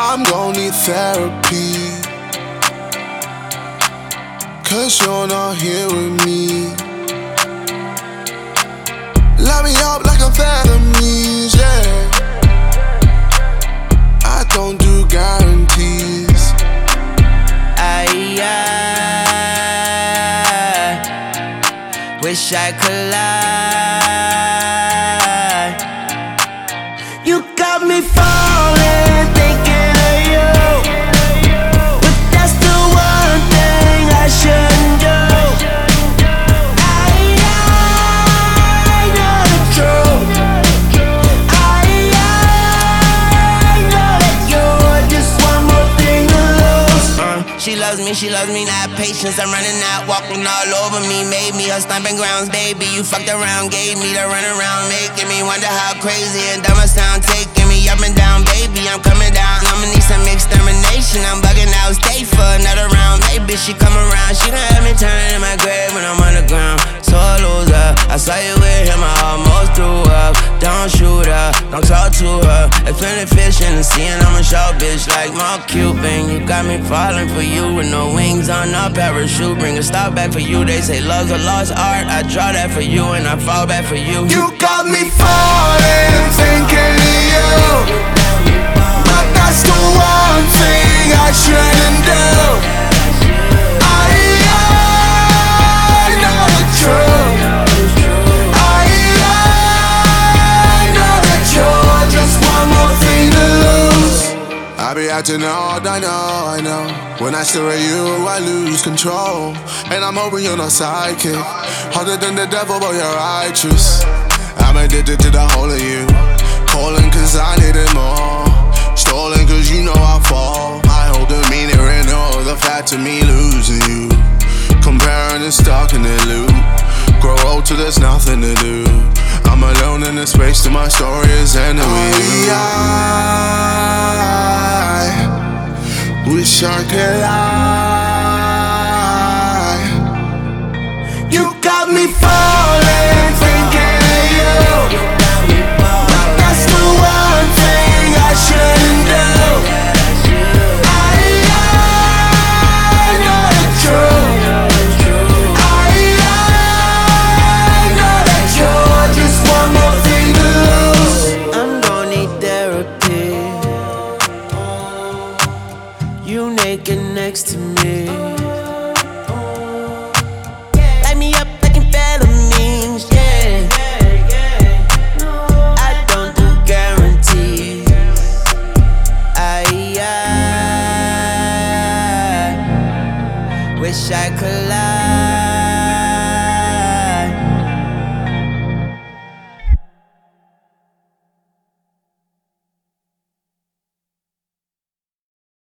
I'm gon' need therapy, 'cause you're not here with me. Light me up like amphetamines, yeah. I don't do guarantees. I wish I could lie. You got me falling, thinking of you, but that's the one thing I shouldn't do. I know the truth. I know that you're just one more thing to lose. She loves me, not patience. I'm running out, walking all over me. Made me her stomping grounds, baby. You fucked around, gave me the run around, making me wonder how crazy and dumb I sound. Taking me up and down, baby, I'm coming down. I'ma need some extermination, I'm bugging out. Stay for another round, maybe she come around. She done have me turning in my grave when I'm underground. So I lose her, I saw you with him, I almost threw up. Don't shoot her, don't talk to her. If any fish in the sea and I'm a sharp bitch like Mark Cuban. You got me falling for you with no wings on a parachute. Bring a stop back for you, they say love's a lost art. I draw that for you and I fall back for you. You got me falling, thinking of you, but that's the one thing I shouldn't do. I know the truth. I know that you're just one more thing to lose. I be acting odd, I know. When I stare at you, I lose control. And I'm hoping you're not psychic. Harder than the devil, but you're righteous. I'm addicted to the whole of you. Calling 'cause I need it more. Stolen 'cause you know I fall. I hold the meaning in all the fact of me losing you. Comparing and stuck in the loop. Grow old till there's nothing to do. I'm alone in the space till my story is ending with you. I wish I could lie. You got me falling, thinking of you, but that's the one thing I shouldn't do. I know the truth. I know that you're just one more thing to lose. I'm gon' need therapy. You naked next to me. Light me up like amphetamines, yeah. I don't do guarantees. I wish I could lie.